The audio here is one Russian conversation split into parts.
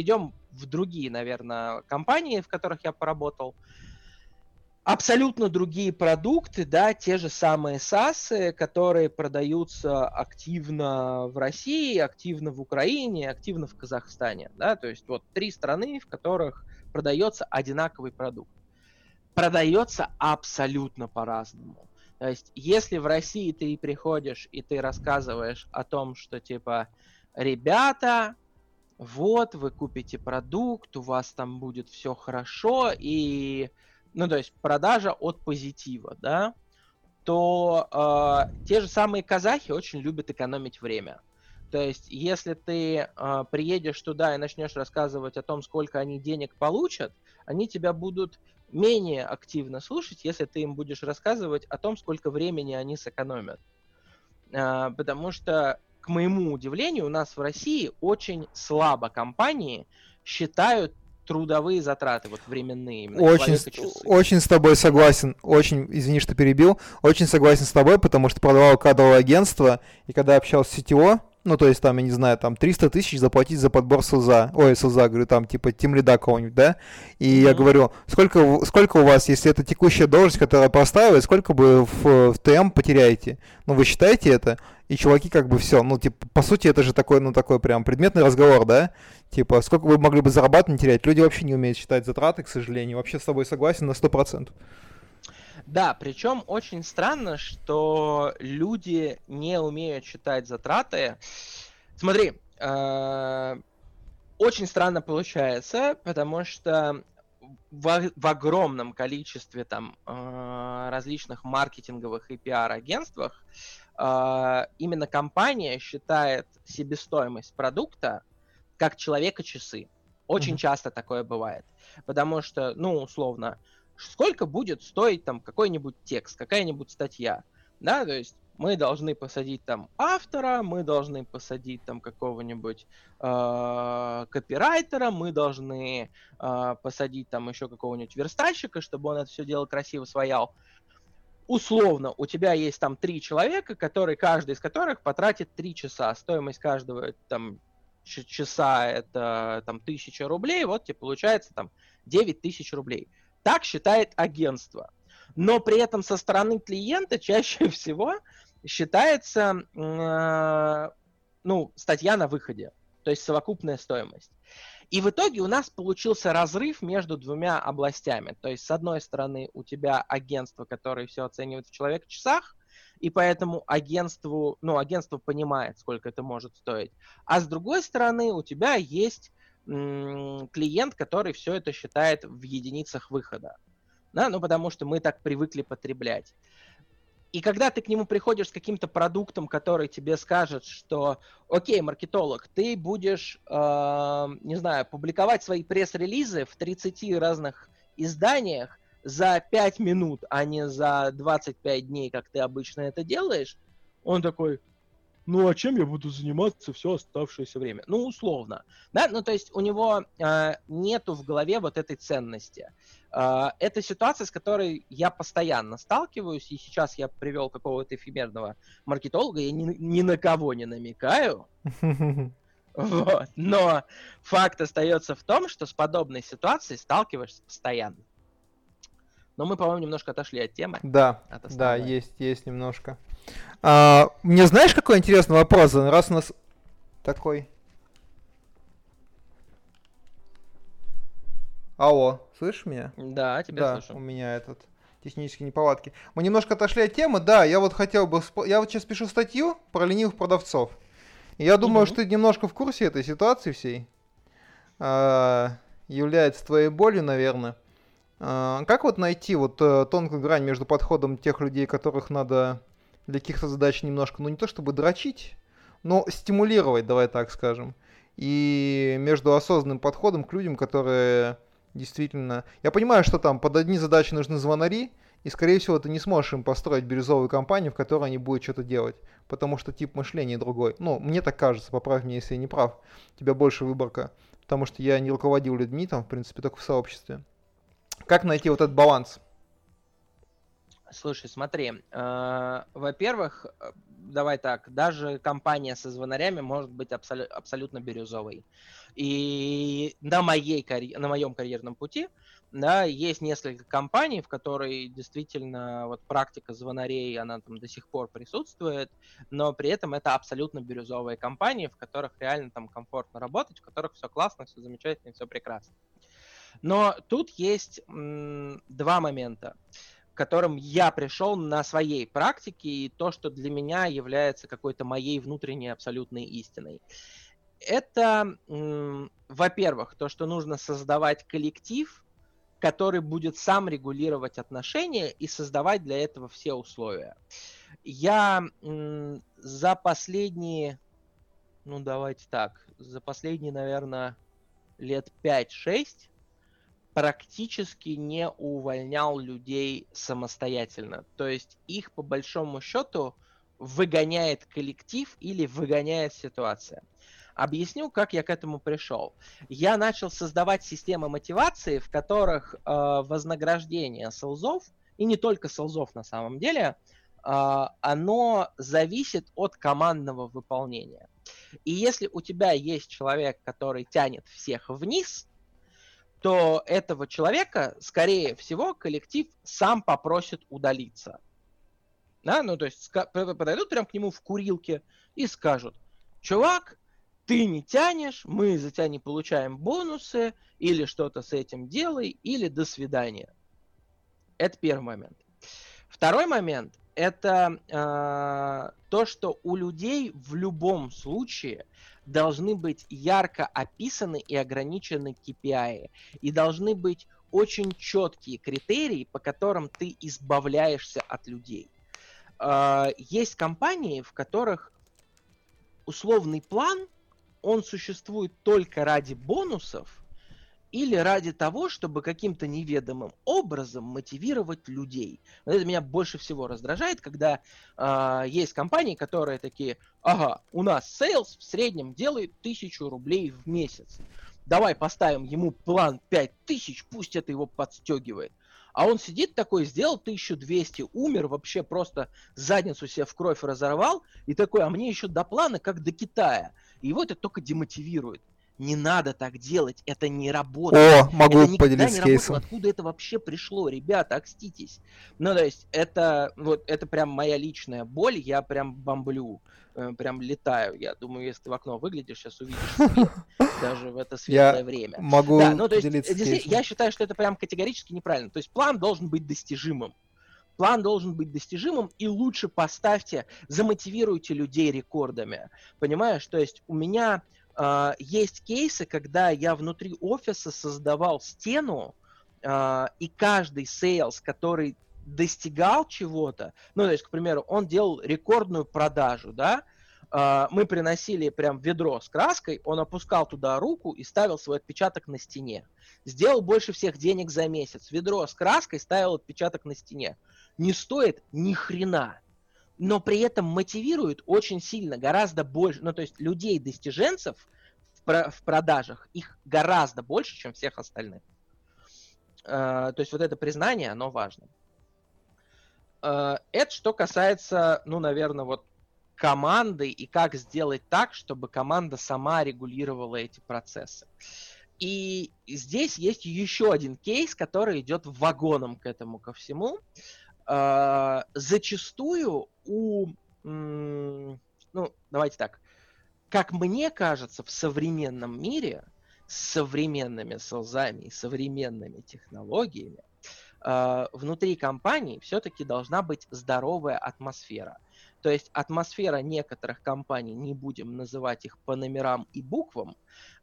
идем в другие, наверное, компании, в которых я поработал. Абсолютно другие продукты, да, те же самые SaaS, которые продаются активно в России, активно в Украине, активно в Казахстане, да, то есть вот 3 страны, в которых продается одинаковый продукт. Продается абсолютно по-разному. То есть, если в России ты приходишь и ты рассказываешь о том, что типа, ребята, вот, вы купите продукт, у вас там будет все хорошо, и, ну, то есть продажа от позитива, да, то те же самые казахи очень любят экономить время. То есть, если ты приедешь туда и начнешь рассказывать о том, сколько они денег получат, они тебя будут менее активно слушать, если ты им будешь рассказывать о том, сколько времени они сэкономят. Потому что, к моему удивлению, у нас в России очень слабо компании считают трудовые затраты, вот временные, именно Очень, человека-часы. очень с тобой согласен. Очень, извини, что перебил. Очень согласен с тобой, потому что продавал кадровое агентство, и когда общался с CTO, ну, то есть, там, я не знаю, там, 300 тысяч заплатить за подбор СЛЗа. Ой, СЛЗа, говорю, там, типа, тимлида кого-нибудь, да? И я Угу. говорю, сколько у вас, если это текущая должность, которая простаивает, сколько бы в ТМ потеряете? Ну, вы считаете это? И чуваки как бы все, ну, типа, по сути, это же такой, ну, такой прям предметный разговор, да? Типа, сколько вы могли бы зарабатывать, не терять? Люди вообще не умеют считать затраты, к сожалению. Вообще с тобой согласен на 100%. Да, причем очень странно, что люди не умеют считать затраты. Смотри, очень странно получается, потому что в огромном количестве там различных маркетинговых и пиар-агентствах именно компания считает себестоимость продукта как человека-часы. Очень Мгм. часто такое бывает. Потому что, ну, условно, сколько будет стоить там какой-нибудь текст, какая-нибудь статья, да, то есть мы должны посадить там автора, мы должны посадить там какого-нибудь копирайтера, мы должны посадить там еще какого-нибудь верстальщика, чтобы он это все дело красиво своял. Условно, у тебя есть там 3 человека, которые, каждый из которых потратит 3 часа. Стоимость каждого там часа это там 1000 рублей, вот тебе получается там 9000 рублей. Так считает агентство. Но при этом со стороны клиента чаще всего считается ну, статья на выходе, то есть совокупная стоимость. И в итоге у нас получился разрыв между двумя областями. То есть, с одной стороны, у тебя агентство, которое все оценивает в человек-часах, и поэтому агентство понимает, сколько это может стоить. А с другой стороны, у тебя есть клиент, который все это считает в единицах выхода. Да? Ну, потому что мы так привыкли потреблять. И когда ты к нему приходишь с каким-то продуктом, который тебе скажет, что, окей, маркетолог, ты будешь, не знаю, публиковать свои пресс-релизы в 30 разных изданиях за 5 минут, а не за 25 дней, как ты обычно это делаешь, он такой, ну а чем я буду заниматься все оставшееся время? Ну, условно. Да? Ну, то есть у него нету в голове вот этой ценности. Это ситуация, с которой я постоянно сталкиваюсь, и сейчас я привел какого-то эфемерного маркетолога, я ни на кого не намекаю, вот. Но факт остается в том, что с подобной ситуацией сталкиваешься постоянно. Но мы, по-моему, немножко отошли от темы, Да, от да, основной. есть немножко. Мне знаешь, какой интересный вопрос? Раз у нас такой... Алло, слышишь меня? Да, тебя Да, слышу. у меня этот технические неполадки. Мы немножко отошли от темы, да, я вот хотел бы... Я вот сейчас пишу статью про ленивых продавцов. И я думаю, что Угу. ты немножко в курсе этой ситуации всей. Является твоей болью, наверное. Как вот найти вот тонкую грань между подходом тех людей, которых надо для каких-то задач немножко, ну не то чтобы дрочить, но стимулировать, давай так скажем, и между осознанным подходом к людям, которые действительно... Я понимаю, что там под одни задачи нужны звонари, и, скорее всего, ты не сможешь им построить бирюзовую компанию, в которой они будут что-то делать, потому что тип мышления другой. Ну, мне так кажется, поправь меня, если я не прав. У тебя больше выборка, потому что я не руководил людьми там, в принципе, только в сообществе. Как найти вот этот баланс? Слушай, смотри, во-первых, давай так, даже компания со звонарями может быть абсолютно бирюзовой. И на моем карьерном пути, да, есть несколько компаний, в которой действительно вот практика звонарей, она там до сих пор присутствует, но при этом это абсолютно бирюзовые компании, в которых реально там комфортно работать, в которых все классно, все замечательно, все прекрасно. Но тут есть два момента, к которым я пришел на своей практике, и то, что для меня является какой-то моей внутренней абсолютной истиной. Это, во-первых, то, что нужно создавать коллектив, который будет сам регулировать отношения и создавать для этого все условия. Я за последние, ну давайте так, за последние, наверное, лет 5-6 практически не увольнял людей самостоятельно. То есть их по большому счету выгоняет коллектив или выгоняет ситуация. Объясню, как я к этому пришел. Я начал создавать системы мотивации, в которых вознаграждение селзов, и не только селзов на самом деле, оно зависит от командного выполнения. И если у тебя есть человек, который тянет всех вниз, то этого человека, скорее всего, коллектив сам попросит удалиться. Да? Ну, то есть подойдут прям к нему в курилке и скажут: чувак, ты не тянешь, мы за тебя не получаем бонусы, или что-то с этим делай, или до свидания. Это первый момент. Второй момент – это то, что у людей в любом случае должны быть ярко описаны и ограничены KPI. И должны быть очень четкие критерии, по которым ты избавляешься от людей. Есть компании, в которых условный план, он существует только ради бонусов, или ради того, чтобы каким-то неведомым образом мотивировать людей. Вот это меня больше всего раздражает, когда есть компании, которые такие: ага, у нас сейлс в среднем делает 1000 рублей в месяц. Давай поставим ему план 5000, пусть это его подстегивает. А он сидит такой, сделал 1200, умер, вообще просто задницу себе в кровь разорвал, и такой: а мне еще до плана, как до Китая. И его это только демотивирует. Не надо так делать, это не работает. О, могу Это никогда поделиться не работало. кейсом. Откуда это вообще пришло? Ребята, окститесь. Ну, то есть, это прям моя личная боль, я прям бомблю, прям летаю. Я думаю, если ты в окно выглядишь, сейчас увидишь свет, даже в это светлое Я время. Да, могу ну, то есть, поделиться кейсом. я считаю, что это прям категорически неправильно. То есть, план должен быть достижимым. План должен быть достижимым, и лучше поставьте, замотивируйте людей рекордами. Понимаешь? То есть у меня есть кейсы, когда я внутри офиса создавал стену, и каждый сейлс, который достигал чего-то, ну, то есть, к примеру, он делал рекордную продажу, да, мы приносили прям ведро с краской, он опускал туда руку и ставил свой отпечаток на стене. Сделал больше всех денег за месяц. Ведро с краской, ставил отпечаток на стене. Не стоит ни хрена, но при этом мотивирует очень сильно, гораздо больше. Ну, то есть людей-достиженцев в продажах, их гораздо больше, чем всех остальных. То есть вот это признание, оно важно. Это что касается, ну, наверное, вот команды и как сделать так, чтобы команда сама регулировала эти процессы. И здесь есть еще один кейс, который идет вагоном к этому ко всему. Зачастую ну, давайте так, как мне кажется, в современном мире с современными селзами и современными технологиями внутри компании все-таки должна быть здоровая атмосфера. То есть атмосфера некоторых компаний, не будем называть их по номерам и буквам,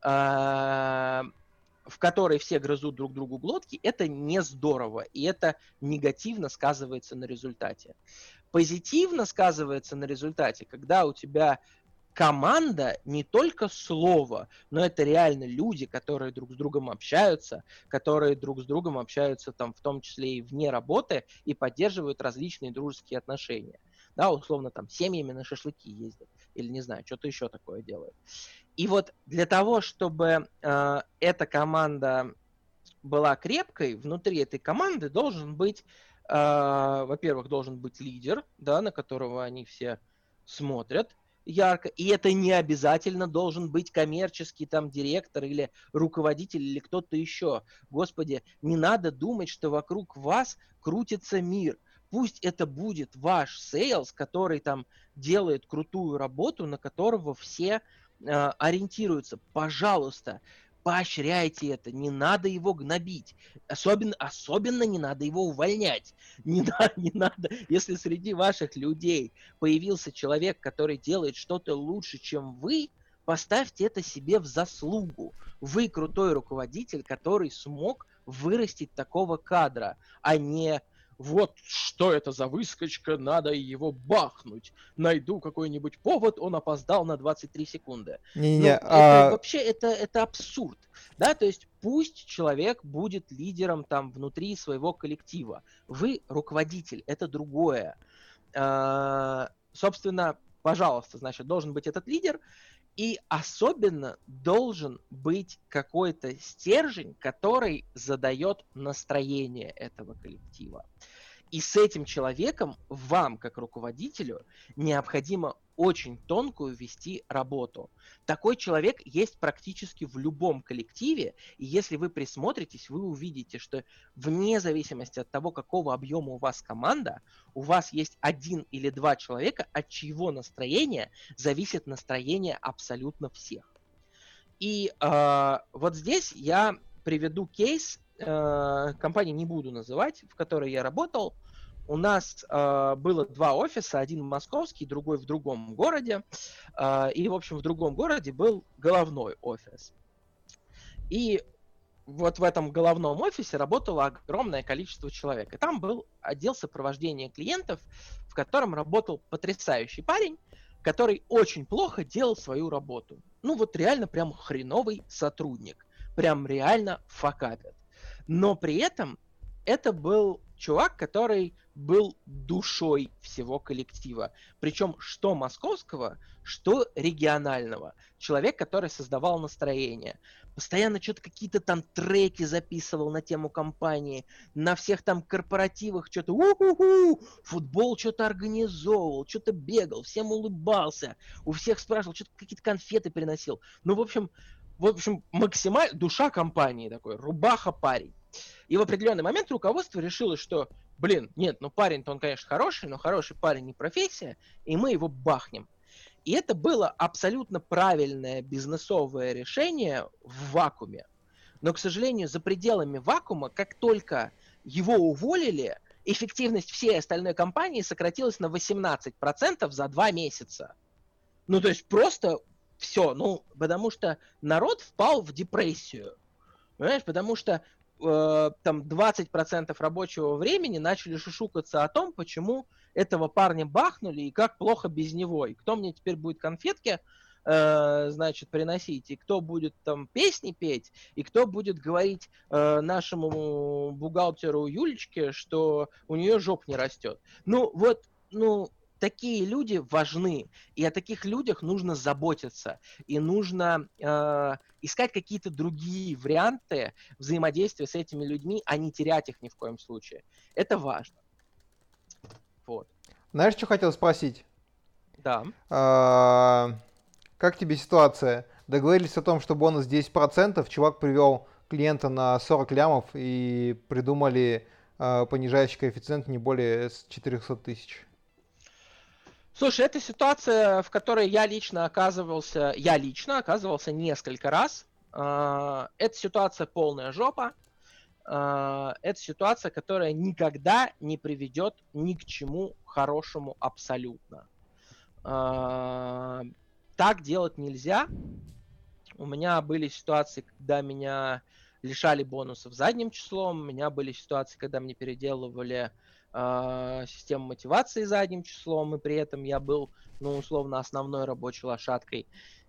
в которой все грызут друг другу глотки, это не здорово, и это негативно сказывается на результате. Позитивно сказывается на результате, когда у тебя команда не только слово, но это реально люди, которые друг с другом общаются, которые друг с другом общаются там в том числе и вне работы и поддерживают различные дружеские отношения. Да, условно там семьями на шашлыки ездят или не знаю, что-то еще такое делают. И вот для того, чтобы эта команда была крепкой, внутри этой команды должен быть во-первых, должен быть лидер, да, на которого они все смотрят ярко, и это не обязательно должен быть коммерческий там директор или руководитель или кто-то еще. Господи, не надо думать, что вокруг вас крутится мир. Пусть это будет ваш сейлс, который там делает крутую работу, на которого все ориентируются. Пожалуйста, поощряйте это, не надо его гнобить. Особенно не надо его увольнять. Не надо, если среди ваших людей появился человек, который делает что-то лучше, чем вы, поставьте это себе в заслугу. Вы крутой руководитель, который смог вырастить такого кадра, а не вот что это за выскочка, надо его бахнуть. Найду какой-нибудь повод, он опоздал на 23 секунды. Не-не-не, Это вообще это абсурд. Да, то есть пусть человек будет лидером там внутри своего коллектива. Вы руководитель, это другое. Собственно, пожалуйста, значит, должен быть этот лидер, и особенно должен быть какой-то стержень, который задает настроение этого коллектива. И с этим человеком вам, как руководителю, необходимо очень тонкую вести работу. Такой человек есть практически в любом коллективе, и если вы присмотритесь, вы увидите, что вне зависимости от того, какого объема у вас команда, у вас есть 1 или 2 человека, от чьего настроения зависит настроение абсолютно всех. И вот здесь я приведу кейс, компании не буду называть, в которой я работал. У нас было 2 офиса, один московский, другой в другом городе. И, в общем, в другом городе был головной офис. И вот в этом головном офисе работало огромное количество человек. И там был отдел сопровождения клиентов, в котором работал потрясающий парень, который очень плохо делал свою работу. Ну вот реально прям хреновый сотрудник. Прям реально факапит. Но при этом это был чувак, который был душой всего коллектива. Причем что московского, что регионального. Человек, который создавал настроение. Постоянно что-то какие-то там треки записывал на тему компании. На всех там корпоративах что-то у-ху-ху, футбол что-то организовывал, что-то бегал, всем улыбался. У всех спрашивал, что-то какие-то конфеты приносил. Ну, в общем, максимально душа компании такой, рубаха парень. И в определенный момент руководство решило, что, нет, ну парень-то он, конечно, хороший, но хороший парень не профессия, и мы его бахнем. И это было абсолютно правильное бизнесовое решение в вакууме. Но, к сожалению, за пределами вакуума, как только его уволили, эффективность всей остальной компании сократилась на 18% за 2 месяца. Ну, то есть просто все, потому что народ впал в депрессию. Понимаешь, потому что там 20% рабочего времени начали шушукаться о том, почему этого парня бахнули и как плохо без него, и кто мне теперь будет конфетки, значит, приносить, и кто будет там песни петь, и кто будет говорить нашему бухгалтеру Юлечке, что у нее жоп не растет. Такие люди важны, и о таких людях нужно заботиться, и нужно искать какие-то другие варианты взаимодействия с этими людьми, а не терять их ни в коем случае. Это важно. Вот. Знаешь, что хотел спросить? Да. Как тебе ситуация? Договорились о том, что бонус 10%, чувак привел клиента на 40 лямов и придумали понижающий коэффициент не более 400 тысяч. Слушай, это ситуация, в которой я лично оказывался несколько раз. Это ситуация полная жопа. Это ситуация, которая никогда не приведет ни к чему хорошему абсолютно. Так делать нельзя. У меня были ситуации, когда меня лишали бонусов задним числом. У меня были ситуации, когда мне переделывали систему мотивации задним числом, и при этом я был, условно, основной рабочей лошадкой.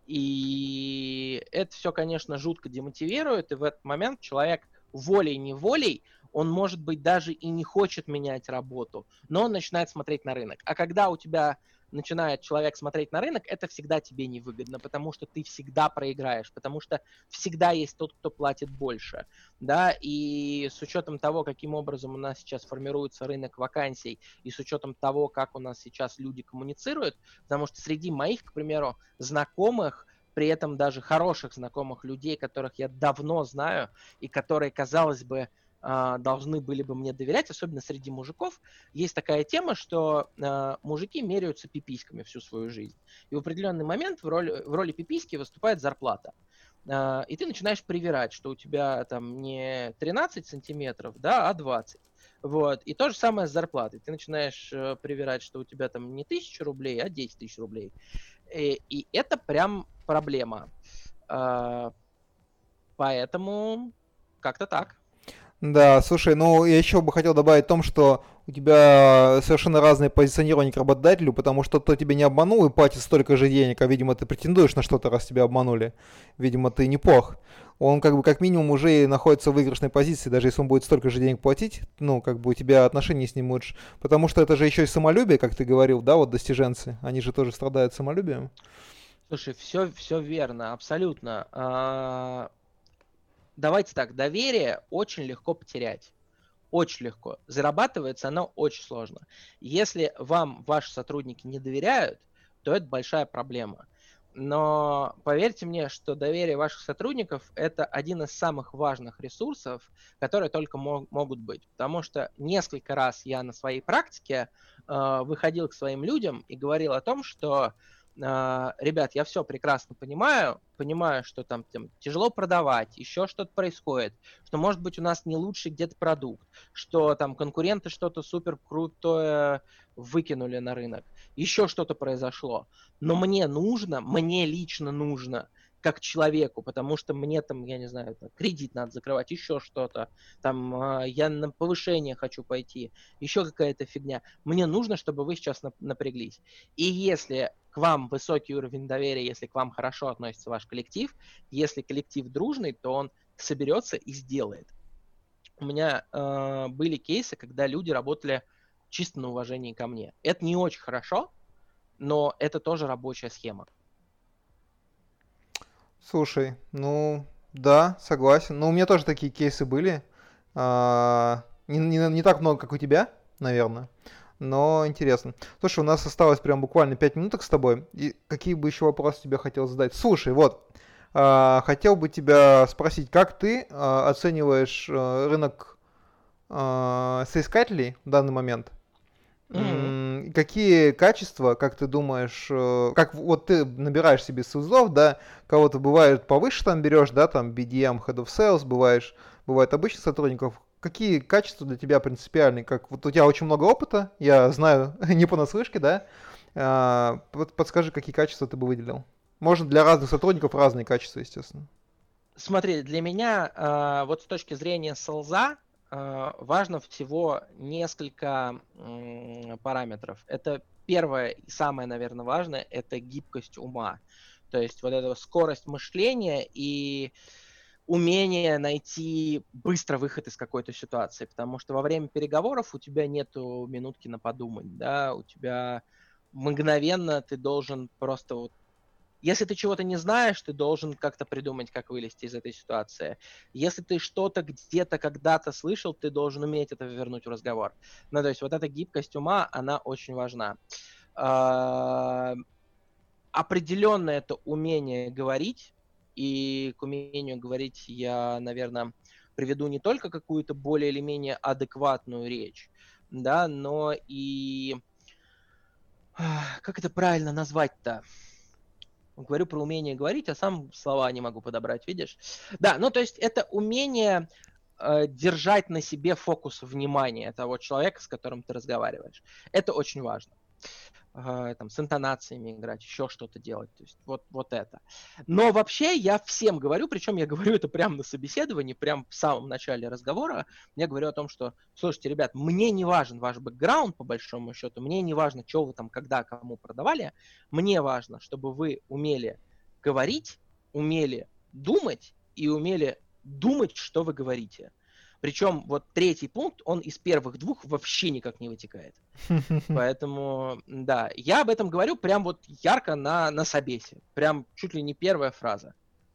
И это все, конечно, жутко демотивирует, и в этот момент человек волей-неволей, он, может быть, даже и не хочет менять работу, но он начинает смотреть на рынок. А когда у тебя начинает человек смотреть на рынок, это всегда тебе невыгодно, потому что ты всегда проиграешь, потому что всегда есть тот, кто платит больше, да, и с учетом того, каким образом у нас сейчас формируется рынок вакансий, и с учетом того, как у нас сейчас люди коммуницируют, потому что среди моих, к примеру, знакомых, при этом даже хороших знакомых людей, которых я давно знаю, и которые, казалось бы, должны были бы мне доверять, особенно среди мужиков, есть такая тема, что мужики меряются пиписьками всю свою жизнь. И в определенный момент в роли пиписьки выступает зарплата. И ты начинаешь привирать, что у тебя там не 13 сантиметров, да, а 20. Вот. И то же самое с зарплатой. Ты начинаешь привирать, что у тебя там не 1000 рублей, а 10 тысяч рублей. И это прям проблема. Поэтому как-то так. Да, слушай, ну я еще бы хотел добавить о том, что у тебя совершенно разное позиционирование к работодателю, потому что кто тебя не обманул и платит столько же денег, а видимо ты претендуешь на что-то, раз тебя обманули. Видимо, ты неплох. Он как бы как минимум уже находится в выигрышной позиции, даже если он будет столько же денег платить, ну как бы у тебя отношения с ним лучше. Потому что это же еще и самолюбие, как ты говорил, да, вот достиженцы, они же тоже страдают самолюбием. Слушай, все верно, абсолютно. Давайте так, доверие очень легко потерять. Очень легко. Зарабатывается оно очень сложно. Если вам ваши сотрудники не доверяют, то это большая проблема. Но поверьте мне, что доверие ваших сотрудников – это один из самых важных ресурсов, которые только могут быть. Потому что несколько раз я на своей практике выходил к своим людям и говорил о том, что ребят, я все прекрасно понимаю, что там тяжело продавать, еще что-то происходит, что, может быть, у нас не лучший где-то продукт, что там конкуренты что-то супер крутое выкинули на рынок, еще что-то произошло. Но мне лично нужно, как человеку, потому что мне там, я не знаю, кредит надо закрывать, еще что-то, там я на повышение хочу пойти, еще какая-то фигня. Мне нужно, чтобы вы сейчас напряглись. И если к вам высокий уровень доверия, если к вам хорошо относится ваш коллектив, если коллектив дружный, то он соберется и сделает. У меня были кейсы, когда люди работали чисто на уважении ко мне. Это не очень хорошо, но это тоже рабочая схема. Слушай, ну да, согласен. Ну, у меня тоже такие кейсы были. Не так много, как у тебя, наверное. Но интересно. Слушай, у нас осталось прям буквально 5 минуток с тобой. И какие бы еще вопросы тебе хотел задать? Слушай, вот, хотел бы тебя спросить, как ты оцениваешь рынок соискателей в данный момент? Мгм. Какие качества, как ты думаешь, как вот ты набираешь себе СУЗов, да, кого-то бывает повыше там берешь, да, там BDM, Head of Sales, бывает обычных сотрудников. Какие качества для тебя принципиальны? Как вот у тебя очень много опыта, я знаю, не понаслышке, да. Подскажи, какие качества ты бы выделил? Можно для разных сотрудников разные качества, естественно. Смотри, для меня вот с точки зрения селза важно всего несколько параметров. Это первое и самое, наверное, важное – это гибкость ума. То есть вот эта скорость мышления и умение найти быстро выход из какой-то ситуации, потому что во время переговоров у тебя нету минутки на подумать, да, у тебя мгновенно ты должен просто вот если ты чего-то не знаешь, ты должен как-то придумать, как вылезти из этой ситуации. Если ты что-то где-то когда-то слышал, ты должен уметь это вернуть в разговор. Ну, то есть вот эта гибкость ума, она очень важна. Определенно это умение говорить, и к умению говорить я, наверное, приведу не только какую-то более или менее адекватную речь, да, но и как это правильно назвать-то? Говорю про умение говорить, а сам слова не могу подобрать, видишь? Да, ну то есть это умение держать на себе фокус внимания того человека, с которым ты разговариваешь. Это очень важно. Там, с интонациями играть, еще что-то делать. То есть вот это. Но вообще я всем говорю, причем я говорю это прямо на собеседовании, прямо в самом начале разговора. Я говорю о том, что, слушайте, ребят, мне не важен ваш бэкграунд, по большому счету, мне не важно, что вы там, когда, кому продавали. Мне важно, чтобы вы умели говорить, умели думать и умели думать, что вы говорите. Причем вот третий пункт, он из первых двух вообще никак не вытекает. Поэтому, да, я об этом говорю прям вот ярко на собесе. Прям чуть ли не первая фраза.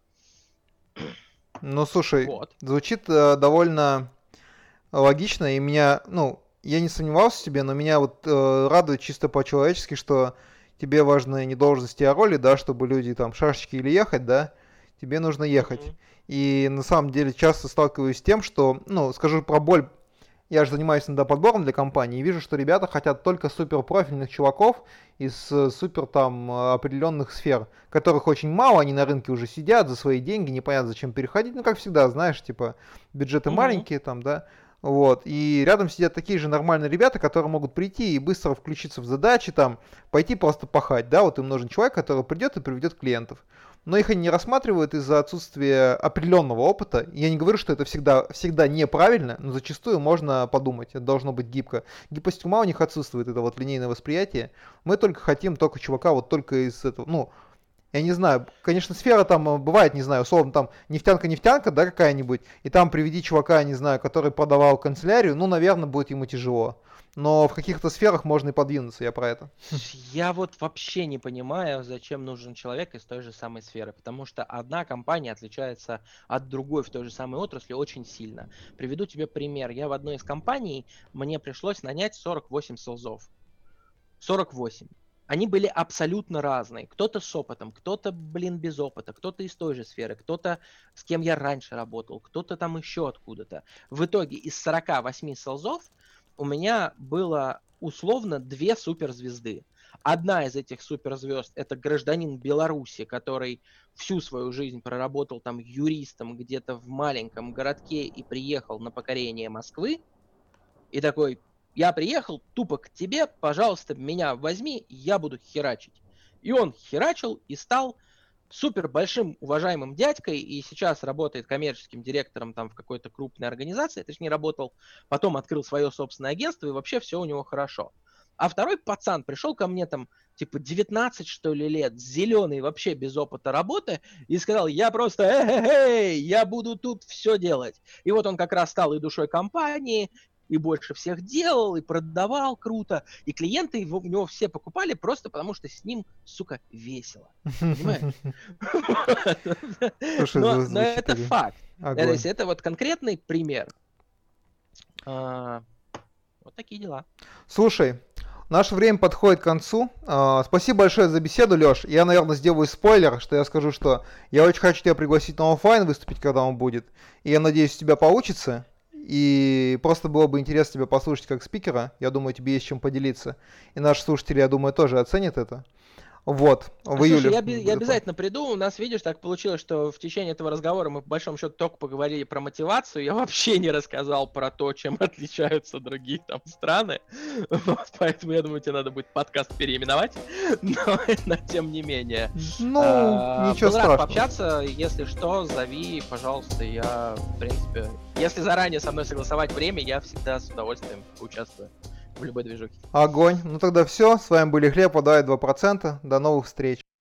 Ну, слушай, Вот. звучит довольно логично, и меня, ну, я не сомневался в тебе, но меня вот радует чисто по-человечески, что тебе важны не должности, а роли, да, чтобы люди там шашечки или ехать, да, тебе нужно ехать. Мгм. И на самом деле часто сталкиваюсь с тем, что, ну, скажу про боль, я же занимаюсь иногда подбором для компании и вижу, что ребята хотят только суперпрофильных чуваков из супер там определенных сфер, которых очень мало, они на рынке уже сидят за свои деньги, непонятно зачем переходить, ну как всегда, знаешь, типа бюджеты Мгм. маленькие там, да, вот, и рядом сидят такие же нормальные ребята, которые могут прийти и быстро включиться в задачи, там, пойти просто пахать, да, вот им нужен человек, который придет и приведет клиентов. Но их они не рассматривают из-за отсутствия определенного опыта. Я не говорю, что это всегда неправильно, но зачастую можно подумать, это должно быть гибко. Гибкость ума у них отсутствует, это вот линейное восприятие. Мы только хотим только чувака вот только из этого, ну, я не знаю, конечно, сфера там бывает, не знаю, условно, там нефтянка, да, какая-нибудь, и там приведи чувака, не знаю, который продавал канцелярию, ну, наверное, будет ему тяжело. Но в каких-то сферах можно и подвинуться, я про это. Я вот вообще не понимаю, зачем нужен человек из той же самой сферы, потому что одна компания отличается от другой в той же самой отрасли очень сильно. Приведу тебе пример. Я в одной из компаний, мне пришлось нанять 48 селзов. 48. Они были абсолютно разные. Кто-то с опытом, кто-то, без опыта, кто-то из той же сферы, кто-то с кем я раньше работал, кто-то там еще откуда-то. В итоге из 48 селзов у меня было условно 2 суперзвезды. Одна из этих суперзвезд – это гражданин Беларуси, который всю свою жизнь проработал там юристом где-то в маленьком городке и приехал на покорение Москвы. И такой: я приехал тупо к тебе, пожалуйста, меня возьми, я буду херачить. И он херачил и стал супер большим уважаемым дядькой, и сейчас работает коммерческим директором там в какой-то крупной организации, точнее работал, потом открыл свое собственное агентство, и вообще все у него хорошо. А второй пацан пришел ко мне там, типа 19, что ли, лет, зеленый, вообще без опыта работы, и сказал: я просто, я буду тут все делать. И вот он как раз стал и душой компании, и больше всех делал, и продавал круто, и клиенты его, у него все покупали просто потому, что с ним, сука, весело. Понимаешь? Слушай, Но звучит это факт. То огонь. есть это вот конкретный пример. Вот такие дела. Слушай, наше время подходит к концу. Спасибо большое за беседу, Леш. Я, наверное, сделаю спойлер, что я скажу, что я очень хочу тебя пригласить на оффлайн выступить, когда он будет. И я надеюсь, у тебя получится. И просто было бы интересно тебя послушать как спикера. Я думаю, тебе есть чем поделиться. И наши слушатели, я думаю, тоже оценят это. Вот, в Слушай, июле. я обязательно приду. У нас, видишь, так получилось, что в течение этого разговора мы, по большому счету, только поговорили про мотивацию. Я вообще не рассказал про то, чем отличаются другие там страны. Вот, поэтому, я думаю, тебе надо будет подкаст переименовать. Но тем не менее. Ну, ничего был рад страшного. пообщаться. Если что, зови, пожалуйста. Я, в принципе, если заранее со мной согласовать время, я всегда с удовольствием участвую в любой движухе. Огонь. Ну тогда все. С вами были Хлеб, Подай 2%. До новых встреч.